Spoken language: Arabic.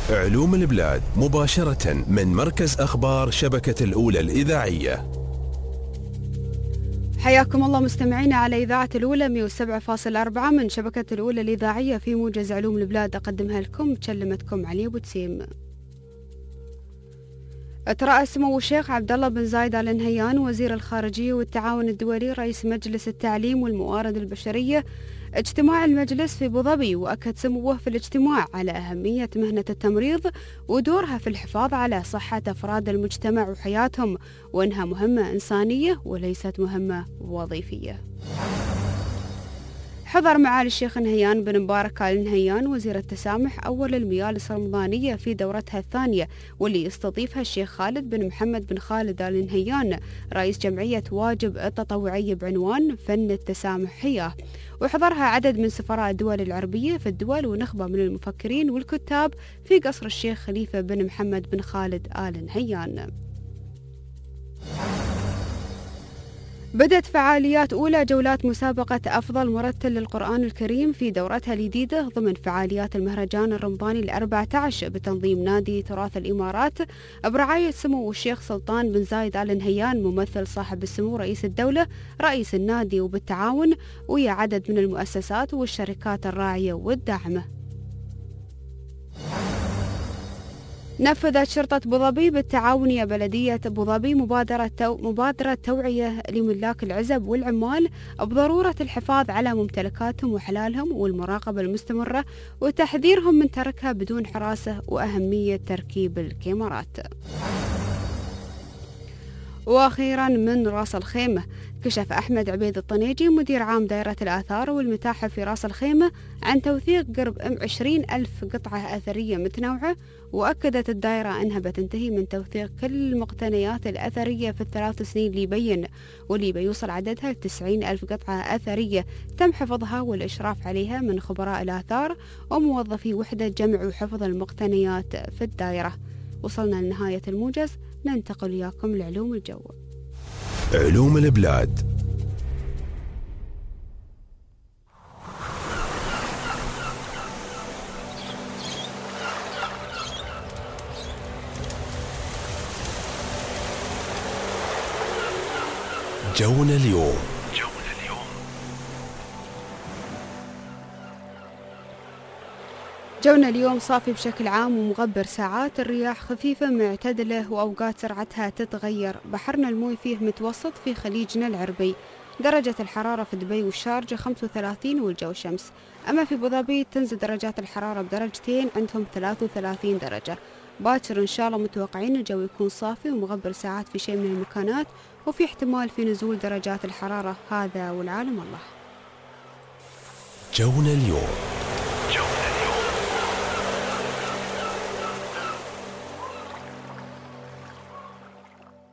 علوم البلاد مباشرة من مركز أخبار شبكة الأولى الإذاعية. حياكم الله مستمعينا على إذاعة الأولى 107.4 من شبكة الأولى الإذاعية في موجز علوم البلاد، أقدمها لكم تكلمتكم علي أبو تسيم. ترأس سمو الشيخ عبد الله بن زايد آل نهيان وزير الخارجية والتعاون الدولي رئيس مجلس التعليم والموارد البشرية اجتماع المجلس في أبو ظبي، وأكد سموه في الاجتماع على أهمية مهنة التمريض ودورها في الحفاظ على صحة أفراد المجتمع وحياتهم، وأنها مهمة إنسانية وليست مهمة وظيفية. حضر معالي الشيخ نهيان بن مبارك آل نهيان وزير التسامح أول المجالس الرمضانية في دورتها الثانية، واللي يستضيفها الشيخ خالد بن محمد بن خالد آل نهيان رئيس جمعية واجب التطوعية بعنوان فن التسامح حياه، وحضرها عدد من سفراء الدول العربية في الدول ونخبة من المفكرين والكتاب في قصر الشيخ خليفة بن محمد بن خالد آل نهيان. بدأت فعاليات أولى جولات مسابقة أفضل مرتل للقرآن الكريم في دورتها الجديدة ضمن فعاليات المهرجان الرمضاني ال14 بتنظيم نادي تراث الإمارات برعاية سمو الشيخ سلطان بن زايد آل نهيان ممثل صاحب السمو رئيس الدولة رئيس النادي، وبالتعاون ويا عدد من المؤسسات والشركات الراعية والداعمة. نفذت شرطة أبو ظبي بالتعاون يا بلدية أبو ظبي مبادرة توعية لملاك العزب والعمال بضرورة الحفاظ على ممتلكاتهم وحلالهم والمراقبة المستمرة وتحذيرهم من تركها بدون حراسة وأهمية تركيب الكاميرات. وأخيرا من راس الخيمة، كشف أحمد عبيد الطنيجي مدير عام دائرة الآثار والمتاحف في راس الخيمة عن توثيق قرب 20,000 قطعة أثرية متنوعة، وأكدت الدائرة أنها بتنتهي من توثيق كل المقتنيات الأثرية في ال3 سنين واللي بيوصل عددها ل90,000 قطعة أثرية تم حفظها والإشراف عليها من خبراء الآثار وموظفي وحدة جمع وحفظ المقتنيات في الدائرة. وصلنا لنهاية الموجز، ننتقل وياكم لعلوم الجو. علوم البلاد. جونا اليوم. جونا اليوم صافي بشكل عام ومغبر ساعات، الرياح خفيفة معتدلة وأوقات سرعتها تتغير، بحرنا الموي فيه متوسط في خليجنا العربي، درجة الحرارة في دبي والشارجة 35 والجو شمس. أما في أبو ظبي تنزل درجات الحرارة بدرجتين، عندهم 33 درجة. باكر إن شاء الله متوقعين الجو يكون صافي ومغبر ساعات في شيء من المكانات، وفي احتمال في نزول درجات الحرارة. هذا والعالم الله. جونا اليوم.